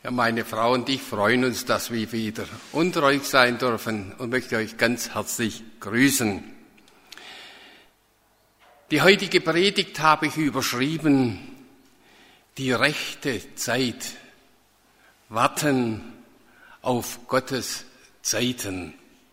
Ja, meine Frau und ich freuen uns, dass wir wieder unter euch sein dürfen und möchte euch ganz herzlich grüßen. Die heutige Predigt habe ich überschrieben, die rechte Zeit, warten auf Gottes Zeiten.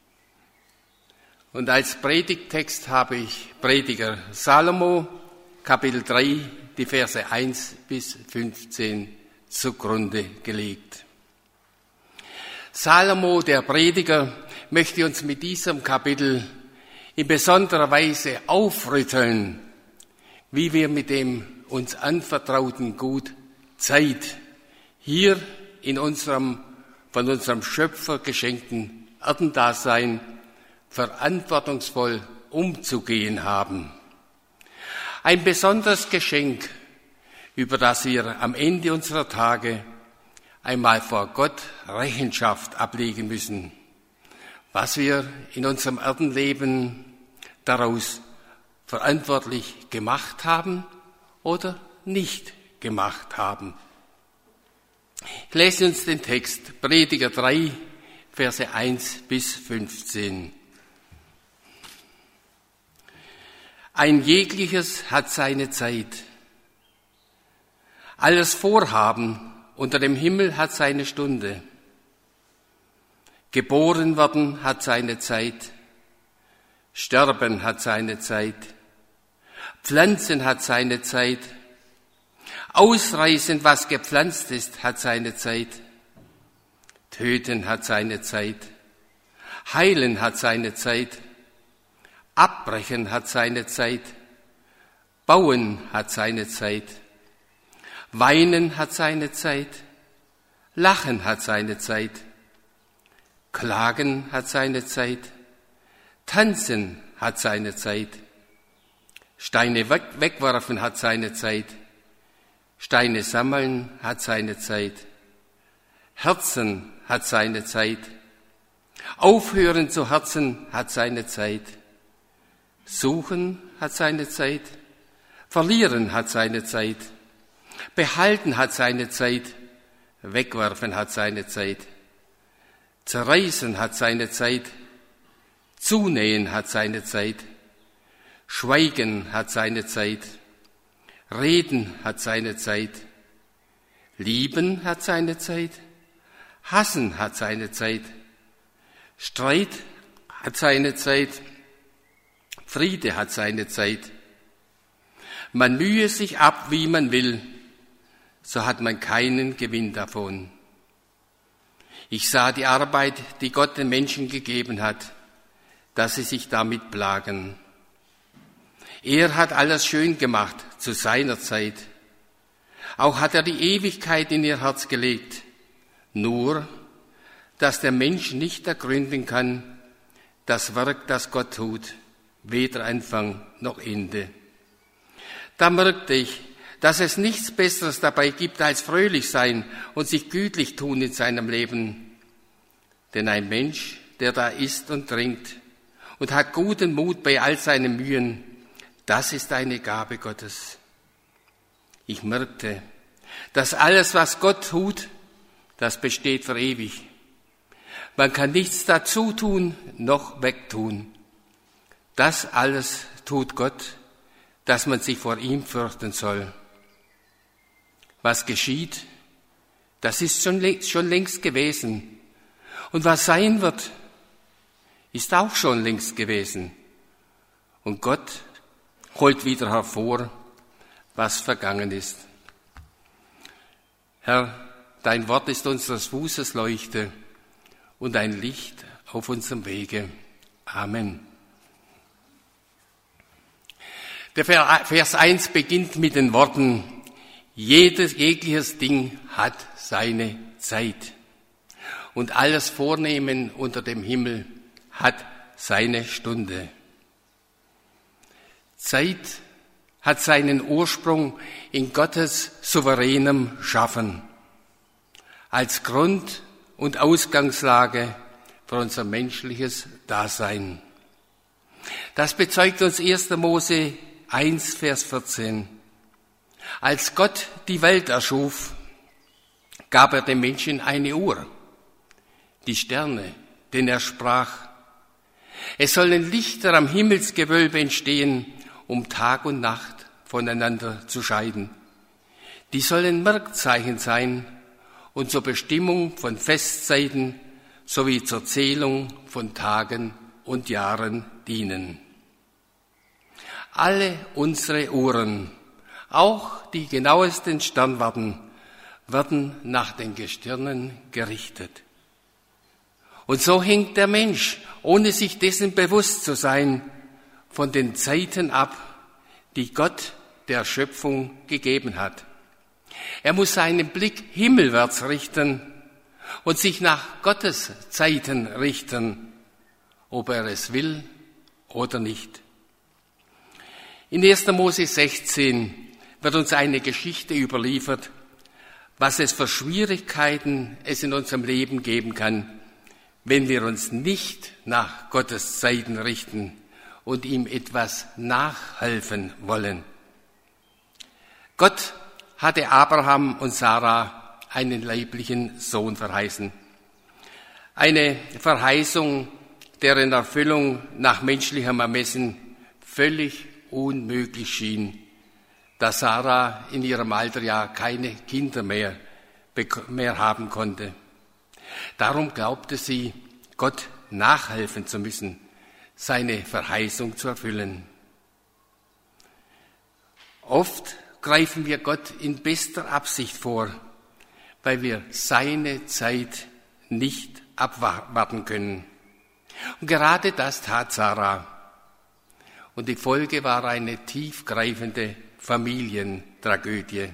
Und als Predigttext habe ich Prediger Salomo, Kapitel 3, die Verse 1 bis 15 zugrunde gelegt. Salomo, der Prediger, möchte uns mit diesem Kapitel in besonderer Weise aufrütteln, wie wir mit dem uns anvertrauten Gut Zeit hier in unserem von unserem Schöpfer geschenkten Erdendasein verantwortungsvoll umzugehen haben. Ein besonderes Geschenk, über das wir am Ende unserer Tage einmal vor Gott Rechenschaft ablegen müssen, was wir in unserem Erdenleben daraus verantwortlich gemacht haben oder nicht gemacht haben. Ich lese uns den Text, Prediger 3, Verse 1 bis 15. Ein jegliches hat seine Zeit. Alles Vorhaben unter dem Himmel hat seine Stunde. Geboren werden hat seine Zeit. Sterben hat seine Zeit. Pflanzen hat seine Zeit. Ausreißen, was gepflanzt ist, hat seine Zeit. Töten hat seine Zeit. Heilen hat seine Zeit. Abbrechen hat seine Zeit. Bauen hat seine Zeit. Weinen hat seine Zeit. Lachen hat seine Zeit. Klagen hat seine Zeit. Tanzen hat seine Zeit. Steine wegwerfen hat seine Zeit. Steine sammeln hat seine Zeit. Herzen hat seine Zeit. Aufhören zu herzen hat seine Zeit. Suchen hat seine Zeit. Verlieren hat seine Zeit. Behalten hat seine Zeit. Wegwerfen hat seine Zeit. Zerreißen hat seine Zeit. Zunähen hat seine Zeit. Schweigen hat seine Zeit. Reden hat seine Zeit. Lieben hat seine Zeit. Hassen hat seine Zeit. Streit hat seine Zeit. Friede hat seine Zeit. Man mühe sich ab, wie man will, so hat man keinen Gewinn davon. Ich sah die Arbeit, die Gott den Menschen gegeben hat, dass sie sich damit plagen. Er hat alles schön gemacht zu seiner Zeit. Auch hat er die Ewigkeit in ihr Herz gelegt. Nur, dass der Mensch nicht ergründen kann, das Werk, das Gott tut, weder Anfang noch Ende. Da merkte ich, dass es nichts Besseres dabei gibt, als fröhlich sein und sich gütlich tun in seinem Leben. Denn ein Mensch, der da isst und trinkt und hat guten Mut bei all seinen Mühen, das ist eine Gabe Gottes. Ich merkte, dass alles, was Gott tut, das besteht für ewig. Man kann nichts dazu tun, noch wegtun. Das alles tut Gott, dass man sich vor ihm fürchten soll. Was geschieht, das ist schon längst gewesen. Und was sein wird, ist auch schon längst gewesen. Und Gott holt wieder hervor, was vergangen ist. Herr, dein Wort ist unseres Fußes Leuchte und ein Licht auf unserem Wege. Amen. Der Vers 1 beginnt mit den Worten, jegliches Ding hat seine Zeit und alles Vornehmen unter dem Himmel hat seine Stunde. Zeit hat seinen Ursprung in Gottes souveränem Schaffen, als Grund und Ausgangslage für unser menschliches Dasein. Das bezeugt uns 1. Mose 1, Vers 14. Als Gott die Welt erschuf, gab er dem Menschen eine Uhr, die Sterne, denn er sprach, es sollen Lichter am Himmelsgewölbe entstehen, um Tag und Nacht voneinander zu scheiden. Die sollen Merkzeichen sein und zur Bestimmung von Festzeiten sowie zur Zählung von Tagen und Jahren dienen. Alle unsere Uhren, auch die genauesten Sternwarten, werden nach den Gestirnen gerichtet. Und so hängt der Mensch, ohne sich dessen bewusst zu sein, von den Zeiten ab, die Gott der Schöpfung gegeben hat. Er muss seinen Blick himmelwärts richten und sich nach Gottes Zeiten richten, ob er es will oder nicht. In 1. Mose 16 wird uns eine Geschichte überliefert, was es für Schwierigkeiten es in unserem Leben geben kann, wenn wir uns nicht nach Gottes Zeiten richten und ihm etwas nachhelfen wollen. Gott hatte Abraham und Sarah einen leiblichen Sohn verheißen. Eine Verheißung, deren Erfüllung nach menschlichem Ermessen völlig unmöglich schien, da Sarah in ihrem Alter ja keine Kinder mehr haben konnte. Darum glaubte sie, Gott nachhelfen zu müssen, seine Verheißung zu erfüllen. Oft greifen wir Gott in bester Absicht vor, weil wir seine Zeit nicht abwarten können. Und gerade das tat Sarah. Und die Folge war eine tiefgreifende Familientragödie.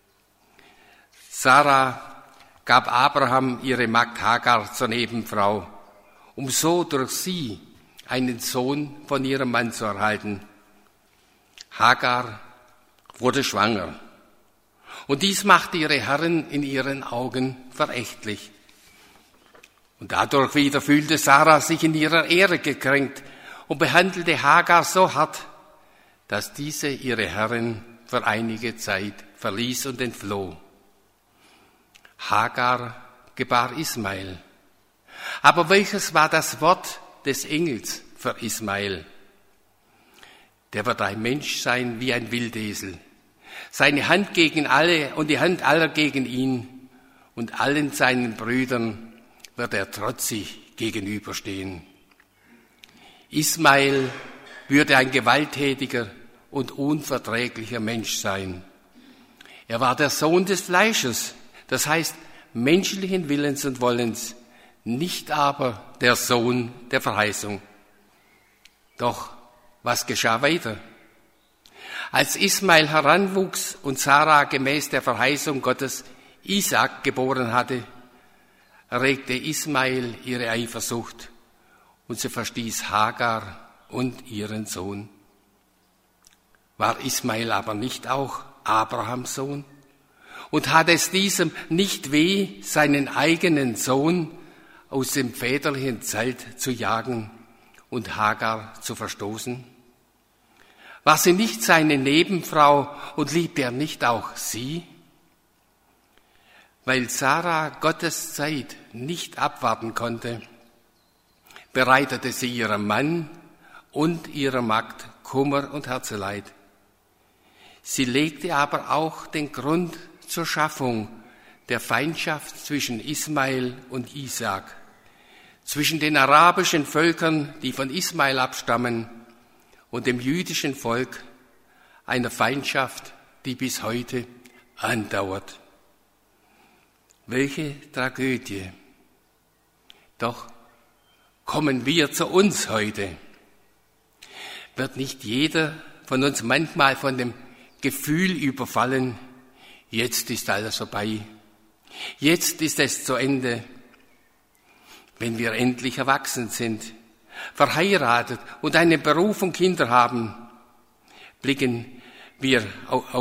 Sarah gab Abraham ihre Magd Hagar zur Nebenfrau, um so durch sie einen Sohn von ihrem Mann zu erhalten. Hagar wurde schwanger. Und dies machte ihre Herren in ihren Augen verächtlich. Und dadurch wieder fühlte Sarah sich in ihrer Ehre gekränkt und behandelte Hagar so hart, dass diese ihre Herren für einige Zeit verließ und entfloh. Hagar gebar Ismael. Aber welches war das Wort des Engels für Ismael? Der wird ein Mensch sein wie ein Wildesel. Seine Hand gegen alle und die Hand aller gegen ihn, und allen seinen Brüdern wird er trotzig gegenüberstehen. Ismael würde ein gewalttätiger und unverträglicher Mensch sein. Er war der Sohn des Fleisches, das heißt menschlichen Willens und Wollens, nicht aber der Sohn der Verheißung. Doch was geschah weiter? Als Ismael heranwuchs und Sarah gemäß der Verheißung Gottes Isaak geboren hatte, erregte Ismael ihre Eifersucht und sie verstieß Hagar und ihren Sohn. War Ismael aber nicht auch Abrahams Sohn? Und hat es diesem nicht weh, seinen eigenen Sohn aus dem väterlichen Zelt zu jagen und Hagar zu verstoßen? War sie nicht seine Nebenfrau und liebte er nicht auch sie? Weil Sarah Gottes Zeit nicht abwarten konnte, bereitete sie ihrem Mann und ihrer Magd Kummer und Herzeleid. Sie legte aber auch den Grund zur Schaffung der Feindschaft zwischen Ismael und Isaak, zwischen den arabischen Völkern, die von Ismael abstammen, und dem jüdischen Volk, einer Feindschaft, die bis heute andauert. Welche Tragödie! Doch kommen wir zu uns heute. Wird nicht jeder von uns manchmal von dem Gefühl überfallen, jetzt ist alles vorbei, jetzt ist es zu Ende? Wenn wir endlich erwachsen sind, verheiratet und einen Beruf und Kinder haben, blicken wir auf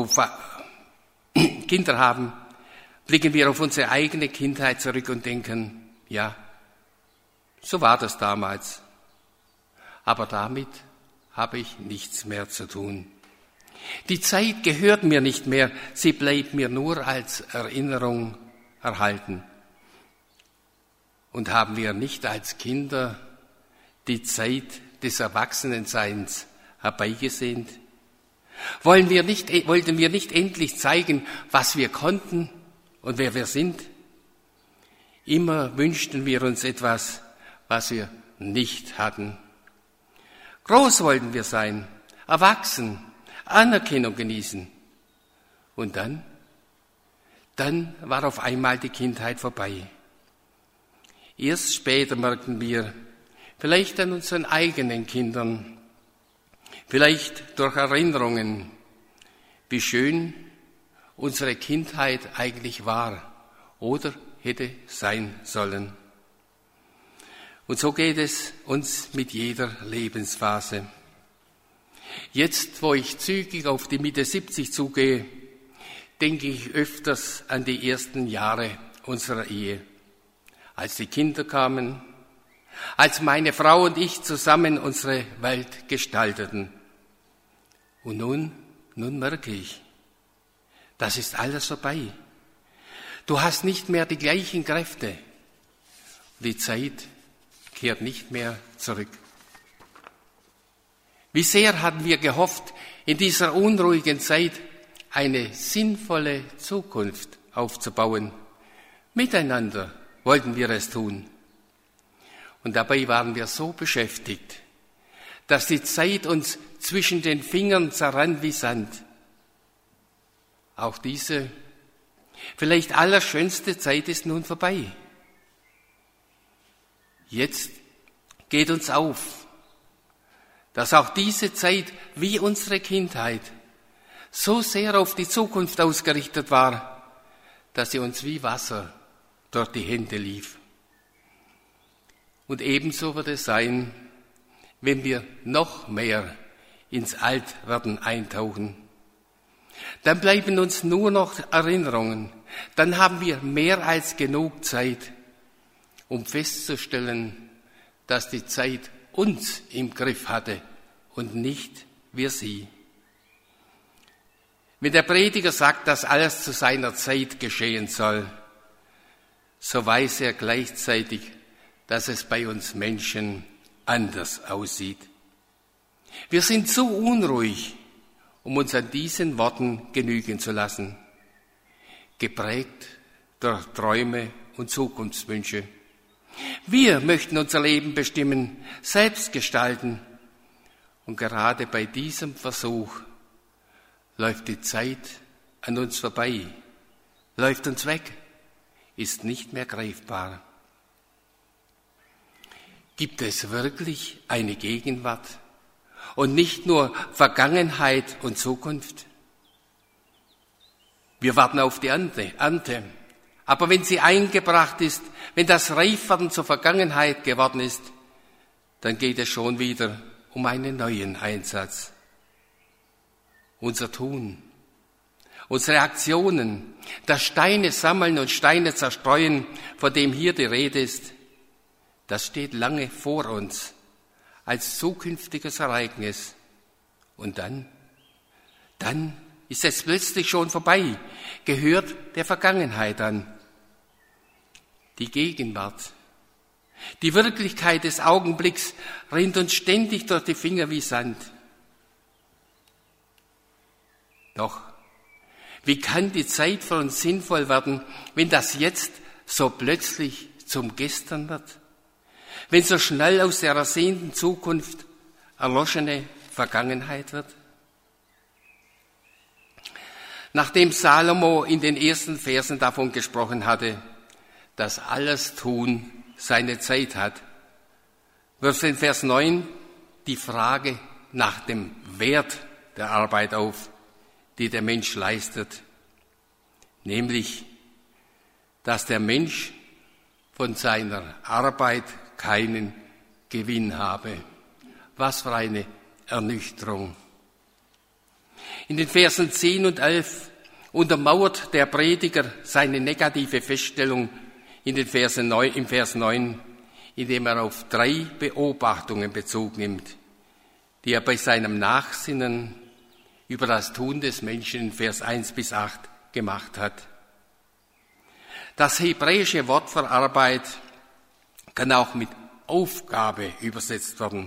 unsere eigene Kindheit zurück und denken, ja, so war das damals. Aber damit habe ich nichts mehr zu tun. Die Zeit gehört mir nicht mehr, sie bleibt mir nur als Erinnerung erhalten. Und haben wir nicht als Kinder die Zeit des Erwachsenenseins herbeigesehnt? Wollten wir nicht endlich zeigen, was wir konnten und wer wir sind? Immer wünschten wir uns etwas, was wir nicht hatten. Groß wollten wir sein, erwachsen, Anerkennung genießen. Und dann war auf einmal die Kindheit vorbei. Erst später merkten wir, vielleicht an unseren eigenen Kindern, vielleicht durch Erinnerungen, wie schön unsere Kindheit eigentlich war oder hätte sein sollen. Und so geht es uns mit jeder Lebensphase. Jetzt, wo ich zügig auf die Mitte 70 zugehe, denke ich öfters an die ersten Jahre unserer Ehe. Als die Kinder kamen, als meine Frau und ich zusammen unsere Welt gestalteten. Und nun merke ich, das ist alles vorbei. Du hast nicht mehr die gleichen Kräfte. Die Zeit kehrt nicht mehr zurück. Wie sehr hatten wir gehofft, in dieser unruhigen Zeit eine sinnvolle Zukunft aufzubauen. Miteinander wollten wir es tun. Und dabei waren wir so beschäftigt, dass die Zeit uns zwischen den Fingern zerrann wie Sand. Auch diese vielleicht allerschönste Zeit ist nun vorbei. Jetzt geht uns auf, dass auch diese Zeit wie unsere Kindheit so sehr auf die Zukunft ausgerichtet war, dass sie uns wie Wasser durch die Hände lief. Und ebenso wird es sein, wenn wir noch mehr ins Altwerden eintauchen. Dann bleiben uns nur noch Erinnerungen. Dann haben wir mehr als genug Zeit, um festzustellen, dass die Zeit uns im Griff hatte und nicht wir sie. Wenn der Prediger sagt, dass alles zu seiner Zeit geschehen soll, so weiß er gleichzeitig, dass es bei uns Menschen anders aussieht. Wir sind zu unruhig, um uns an diesen Worten genügen zu lassen, geprägt durch Träume und Zukunftswünsche. Wir möchten unser Leben bestimmen, selbst gestalten. Und gerade bei diesem Versuch läuft die Zeit an uns vorbei, läuft uns weg, ist nicht mehr greifbar. Gibt es wirklich eine Gegenwart und nicht nur Vergangenheit und Zukunft? Wir warten auf die Ernte. Aber wenn sie eingebracht ist, wenn das Reifwerden zur Vergangenheit geworden ist, dann geht es schon wieder um einen neuen Einsatz. Unser Tun, unsere Aktionen, das Steine sammeln und Steine zerstreuen, von dem hier die Rede ist, das steht lange vor uns als zukünftiges Ereignis. Und dann ist es plötzlich schon vorbei, gehört der Vergangenheit an. Die Gegenwart, die Wirklichkeit des Augenblicks rinnt uns ständig durch die Finger wie Sand. Doch, wie kann die Zeit für uns sinnvoll werden, wenn das Jetzt so plötzlich zum Gestern wird? Wenn so schnell aus der ersehnten Zukunft erloschene Vergangenheit wird? Nachdem Salomo in den ersten Versen davon gesprochen hatte, dass alles Tun seine Zeit hat, wirft in Vers 9 die Frage nach dem Wert der Arbeit auf, die der Mensch leistet, nämlich, dass der Mensch von seiner Arbeit keinen Gewinn habe. Was für eine Ernüchterung. In den Versen 10 und 11 untermauert der Prediger seine negative Feststellung im Vers 9, indem er auf 3 Beobachtungen Bezug nimmt, die er bei seinem Nachsinnen über das Tun des Menschen in Vers 1 bis 8 gemacht hat. Das hebräische Wort für Arbeit kann auch mit Aufgabe übersetzt werden.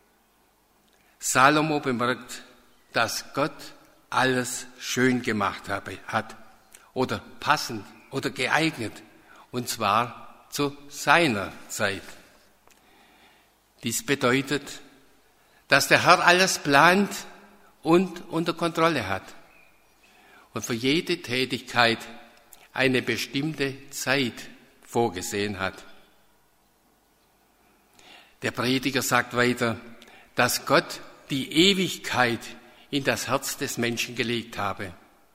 Salomo bemerkt, dass Gott alles schön gemacht hat oder passend oder geeignet, und zwar zu seiner Zeit. Dies bedeutet, dass der Herr alles plant und unter Kontrolle hat und für jede Tätigkeit eine bestimmte Zeit vorgesehen hat. Der Prediger sagt weiter, dass Gott die Ewigkeit in das Herz des Menschen gelegt habe.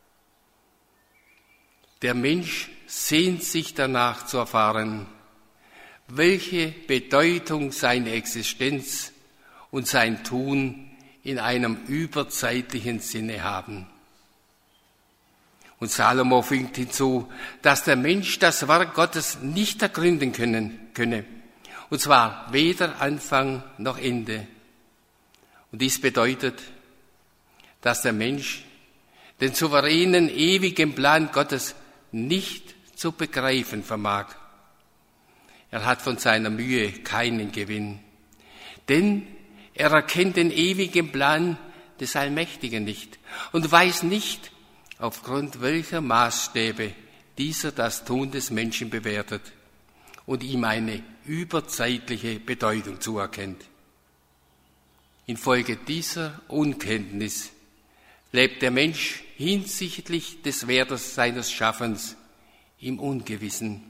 Der Mensch sehnt sich danach zu erfahren, welche Bedeutung seine Existenz und sein Tun in einem überzeitlichen Sinne haben. Und Salomo fügt hinzu, dass der Mensch das Werk Gottes nicht ergründen könne, und zwar weder Anfang noch Ende. Und dies bedeutet, dass der Mensch den souveränen, ewigen Plan Gottes nicht zu begreifen vermag. Er hat von seiner Mühe keinen Gewinn, denn er erkennt den ewigen Plan des Allmächtigen nicht und weiß nicht, aufgrund welcher Maßstäbe dieser das Tun des Menschen bewertet und ihm eine überzeitliche Bedeutung zuerkennt. Infolge dieser Unkenntnis lebt der Mensch hinsichtlich des Wertes seines Schaffens im Ungewissen.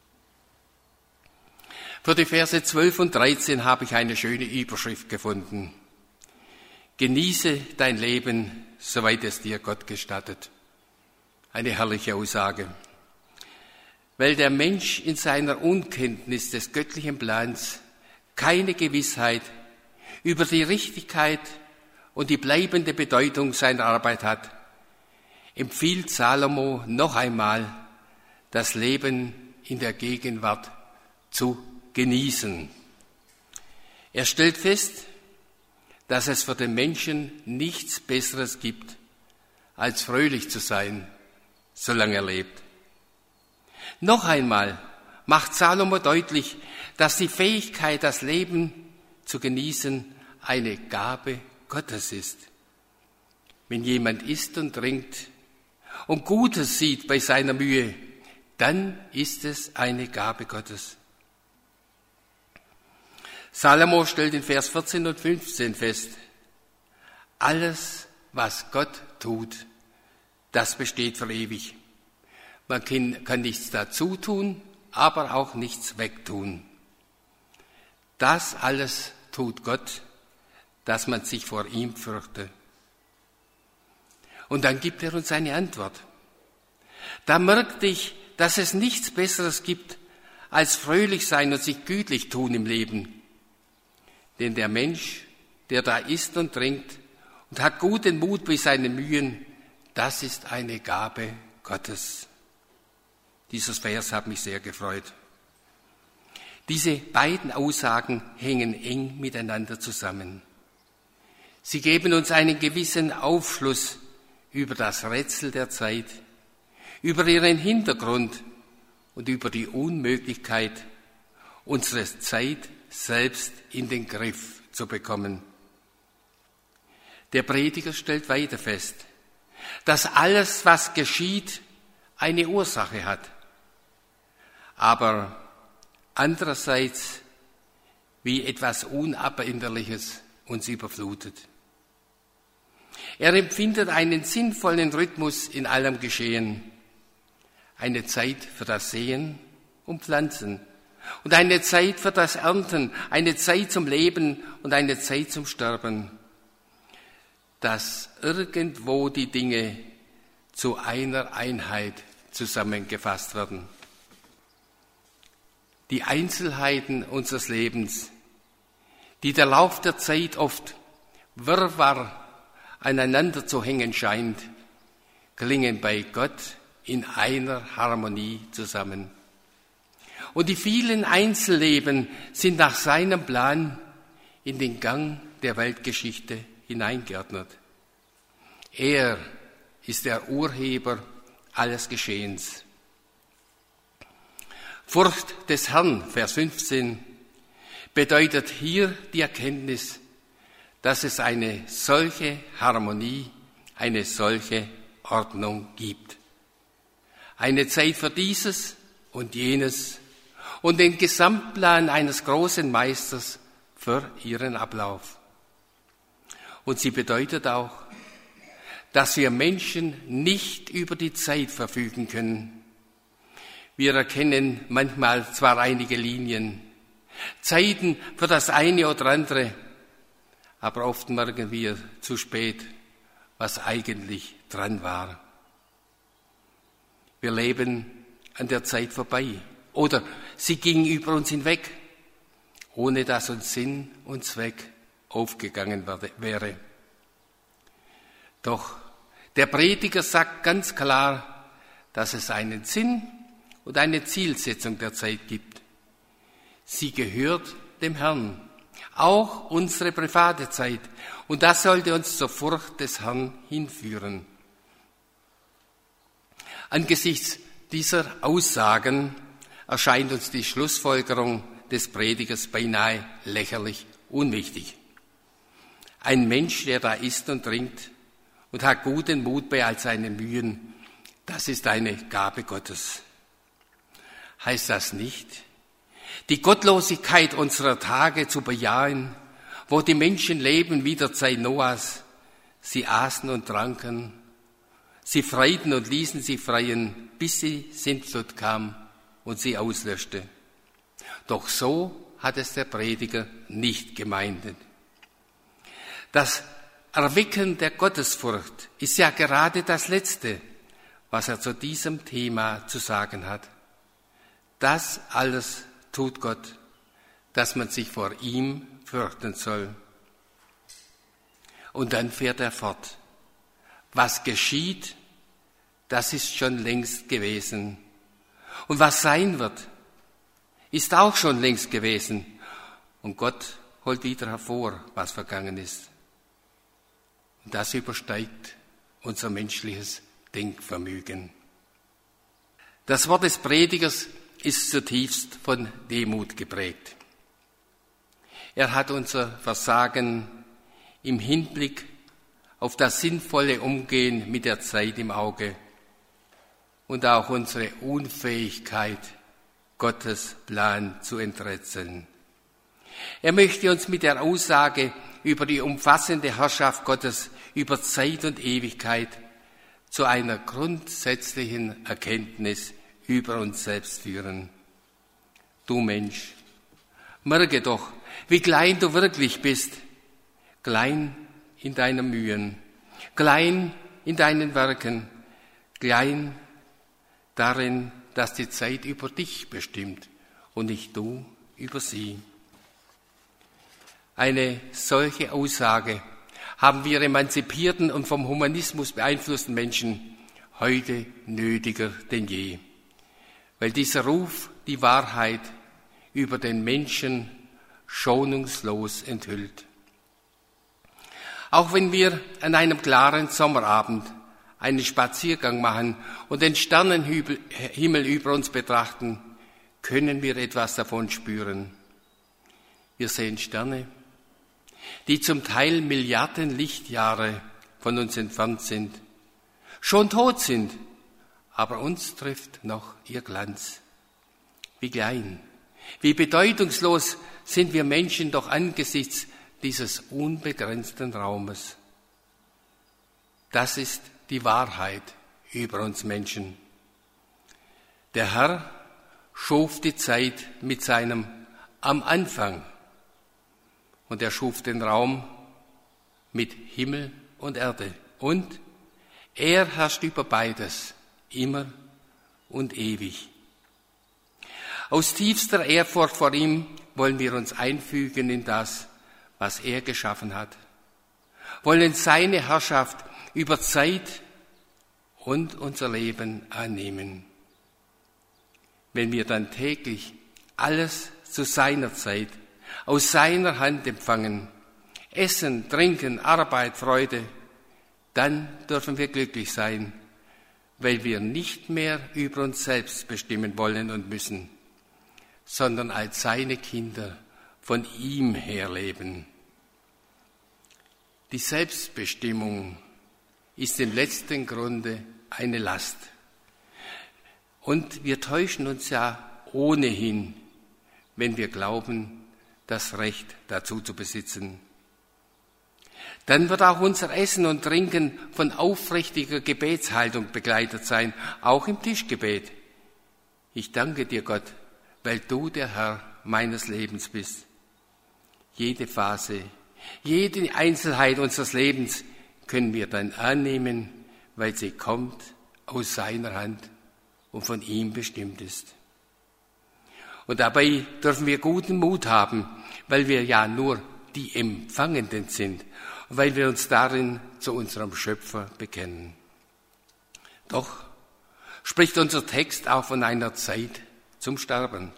Für die Verse 12 und 13 habe ich eine schöne Überschrift gefunden. Genieße dein Leben, soweit es dir Gott gestattet. Eine herrliche Aussage. Weil der Mensch in seiner Unkenntnis des göttlichen Plans keine Gewissheit über die Richtigkeit und die bleibende Bedeutung seiner Arbeit hat, empfiehlt Salomo noch einmal, das Leben in der Gegenwart zu genießen. Er stellt fest, dass es für den Menschen nichts Besseres gibt, als fröhlich zu sein, solange er lebt. Noch einmal macht Salomo deutlich, dass die Fähigkeit, das Leben zu genießen, eine Gabe Gottes ist. Wenn jemand isst und trinkt und Gutes sieht bei seiner Mühe, dann ist es eine Gabe Gottes. Salomo stellt in Vers 14 und 15 fest, alles, was Gott tut, das besteht für ewig. Man kann nichts dazu tun, aber auch nichts wegtun. Das alles tut Gott, dass man sich vor ihm fürchte. Und dann gibt er uns eine Antwort. Da merkte ich, dass es nichts Besseres gibt, als fröhlich sein und sich gütlich tun im Leben. Denn der Mensch, der da isst und trinkt und hat guten Mut bei seinen Mühen, das ist eine Gabe Gottes. Dieses Vers hat mich sehr gefreut. Diese beiden Aussagen hängen eng miteinander zusammen. Sie geben uns einen gewissen Aufschluss über das Rätsel der Zeit, über ihren Hintergrund und über die Unmöglichkeit, unsere Zeit selbst in den Griff zu bekommen. Der Prediger stellt weiter fest, dass alles, was geschieht, eine Ursache hat, aber andererseits wie etwas Unabänderliches uns überflutet. Er empfindet einen sinnvollen Rhythmus in allem Geschehen, eine Zeit für das Sehen und Pflanzen und eine Zeit für das Ernten, eine Zeit zum Leben und eine Zeit zum Sterben, dass irgendwo die Dinge zu einer Einheit zusammengefasst werden. Die Einzelheiten unseres Lebens, die der Lauf der Zeit oft Wirrwarr aneinander zu hängen scheint, klingen bei Gott in einer Harmonie zusammen. Und die vielen Einzelleben sind nach seinem Plan in den Gang der Weltgeschichte hineingeordnet. Er ist der Urheber alles Geschehens. Furcht des Herrn, Vers 15, bedeutet hier die Erkenntnis, dass es eine solche Harmonie, eine solche Ordnung gibt. Eine Zeit für dieses und jenes und den Gesamtplan eines großen Meisters für ihren Ablauf. Und sie bedeutet auch, dass wir Menschen nicht über die Zeit verfügen können. Wir erkennen manchmal zwar einige Linien, Zeiten für das eine oder andere, aber oft merken wir zu spät, was eigentlich dran war. Wir leben an der Zeit vorbei oder sie ging über uns hinweg, ohne dass uns Sinn und Zweck aufgegangen wäre. Doch der Prediger sagt ganz klar, dass es einen Sinn und eine Zielsetzung der Zeit gibt. Sie gehört dem Herrn, auch unsere private Zeit. Und das sollte uns zur Furcht des Herrn hinführen. Angesichts dieser Aussagen erscheint uns die Schlussfolgerung des Predigers beinahe lächerlich unwichtig. Ein Mensch, der da isst und trinkt und hat guten Mut bei all seinen Mühen, das ist eine Gabe Gottes. Heißt das nicht, die Gottlosigkeit unserer Tage zu bejahen, wo die Menschen leben wie der Zeit Noahs? Sie aßen und tranken, sie freiten und ließen sie freien, bis die Sintflut kam und sie auslöschte. Doch so hat es der Prediger nicht gemeint. Das Erwecken der Gottesfurcht ist ja gerade das Letzte, was er zu diesem Thema zu sagen hat. Das alles tut Gott, dass man sich vor ihm fürchten soll. Und dann fährt er fort. Was geschieht, das ist schon längst gewesen. Und was sein wird, ist auch schon längst gewesen. Und Gott holt wieder hervor, was vergangen ist. Und das übersteigt unser menschliches Denkvermögen. Das Wort des Predigers ist zutiefst von Demut geprägt. Er hat unser Versagen im Hinblick auf das sinnvolle Umgehen mit der Zeit im Auge und auch unsere Unfähigkeit, Gottes Plan zu enträtseln. Er möchte uns mit der Aussage über die umfassende Herrschaft Gottes über Zeit und Ewigkeit zu einer grundsätzlichen Erkenntnis über uns selbst führen. Du Mensch, merke doch, wie klein du wirklich bist, klein in deinen Mühen, klein in deinen Werken, klein darin, dass die Zeit über dich bestimmt und nicht du über sie. Eine solche Aussage haben wir emanzipierten und vom Humanismus beeinflussten Menschen heute nötiger denn je, weil dieser Ruf die Wahrheit über den Menschen schonungslos enthüllt. Auch wenn wir an einem klaren Sommerabend einen Spaziergang machen und den Sternenhimmel über uns betrachten, können wir etwas davon spüren. Wir sehen Sterne, die zum Teil Milliarden Lichtjahre von uns entfernt sind, schon tot sind, aber uns trifft noch ihr Glanz. Wie klein, wie bedeutungslos sind wir Menschen doch angesichts dieses unbegrenzten Raumes. Das ist die Wahrheit über uns Menschen. Der Herr schuf die Zeit mit seinem am Anfang und er schuf den Raum mit Himmel und Erde und er herrscht über beides, immer und ewig. Aus tiefster Ehrfurcht vor ihm wollen wir uns einfügen in das, was er geschaffen hat, wollen seine Herrschaft über Zeit und unser Leben annehmen. Wenn wir dann täglich alles zu seiner Zeit aus seiner Hand empfangen, Essen, Trinken, Arbeit, Freude, dann dürfen wir glücklich sein, weil wir nicht mehr über uns selbst bestimmen wollen und müssen. sondern als seine Kinder von ihm her leben. Die Selbstbestimmung ist im letzten Grunde eine Last. Und wir täuschen uns ja ohnehin, wenn wir glauben, das Recht dazu zu besitzen. Dann wird auch unser Essen und Trinken von aufrichtiger Gebetshaltung begleitet sein, auch im Tischgebet. Ich danke dir, Gott, weil du der Herr meines Lebens bist. Jede Phase, jede Einzelheit unseres Lebens können wir dann annehmen, weil sie kommt aus seiner Hand und von ihm bestimmt ist. Und dabei dürfen wir guten Mut haben, weil wir ja nur die Empfangenden sind und weil wir uns darin zu unserem Schöpfer bekennen. Doch spricht unser Text auch von einer Zeit zum Sterben.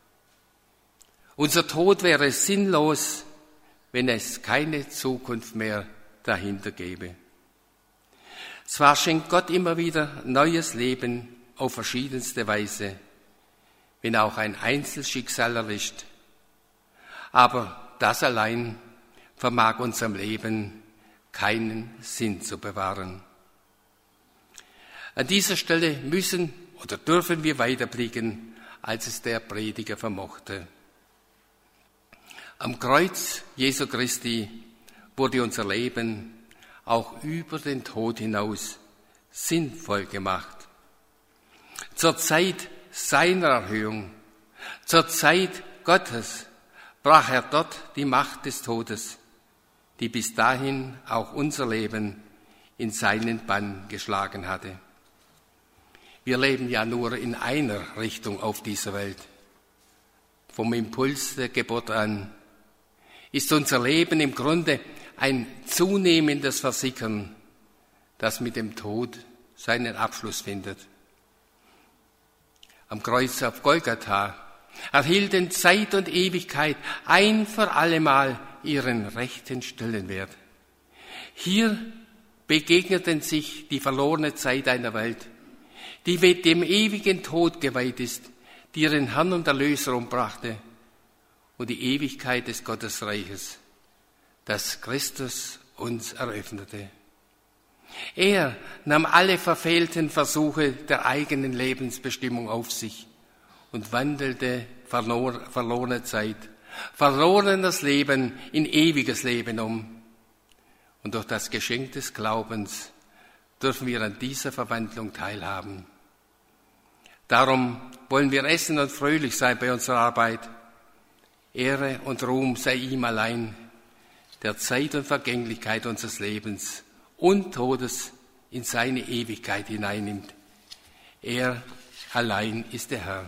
Unser Tod wäre sinnlos, wenn es keine Zukunft mehr dahinter gäbe. Zwar schenkt Gott immer wieder neues Leben auf verschiedenste Weise, wenn auch ein Einzelschicksal erwischt. Aber das allein vermag unserem Leben keinen Sinn zu bewahren. An dieser Stelle müssen oder dürfen wir weiterblicken, als es der Prediger vermochte. Am Kreuz Jesu Christi wurde unser Leben auch über den Tod hinaus sinnvoll gemacht. Zur Zeit seiner Erhöhung, zur Zeit Gottes, brach er dort die Macht des Todes, die bis dahin auch unser Leben in seinen Bann geschlagen hatte. Wir leben ja nur in einer Richtung auf dieser Welt. Vom Impuls der Geburt an ist unser Leben im Grunde ein zunehmendes Versickern, das mit dem Tod seinen Abschluss findet. Am Kreuz auf Golgatha erhielten Zeit und Ewigkeit ein für allemal ihren rechten Stellenwert. Hier begegneten sich die verlorene Zeit einer Welt, die dem ewigen Tod geweiht ist, die ihren Herrn und Erlöser umbrachte, und die Ewigkeit des Gottesreiches, das Christus uns eröffnete. Er nahm alle verfehlten Versuche der eigenen Lebensbestimmung auf sich und wandelte verlorene Zeit, verlorenes Leben in ewiges Leben um. Und durch das Geschenk des Glaubens dürfen wir an dieser Verwandlung teilhaben. Darum wollen wir essen und fröhlich sein bei unserer Arbeit. Ehre und Ruhm sei ihm allein, der Zeit und Vergänglichkeit unseres Lebens und Todes in seine Ewigkeit hineinnimmt. Er allein ist der Herr.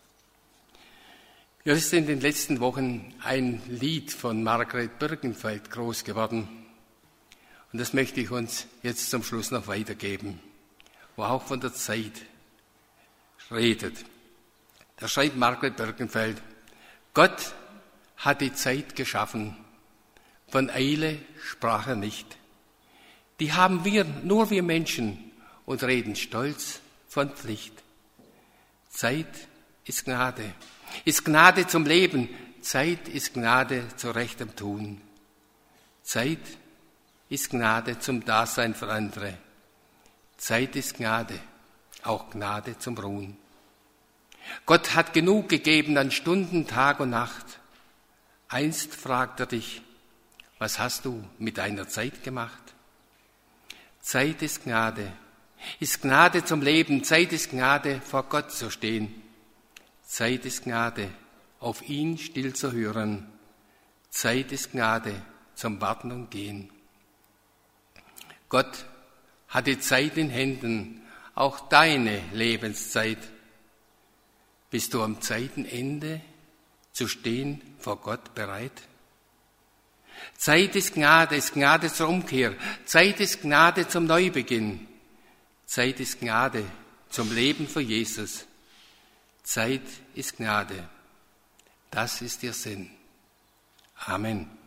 Mir ist in den letzten Wochen ein Lied von Margret Birkenfeld groß geworden. Und das möchte ich uns jetzt zum Schluss noch weitergeben, wo auch von der Zeit redet. Da schreibt Margret Birkenfeld: Gott hat die Zeit geschaffen, von Eile sprach er nicht. Die haben nur wir Menschen und reden stolz von Pflicht. Zeit ist Gnade zum Leben, Zeit ist Gnade zu rechtem Tun. Zeit ist Gnade zum Dasein für andere. Zeit ist Gnade, auch Gnade zum Ruhen. Gott hat genug gegeben an Stunden, Tag und Nacht. Einst fragt er dich: Was hast du mit deiner Zeit gemacht? Zeit ist Gnade zum Leben, Zeit ist Gnade, vor Gott zu stehen. Zeit ist Gnade, auf ihn still zu hören. Zeit ist Gnade zum Warten und Gehen. Gott hat die Zeit in Händen, auch deine Lebenszeit. Bist du am Zeitenende zu stehen vor Gott bereit? Zeit ist Gnade zur Umkehr. Zeit ist Gnade zum Neubeginn. Zeit ist Gnade zum Leben für Jesus. Zeit ist Gnade. Das ist ihr Sinn. Amen.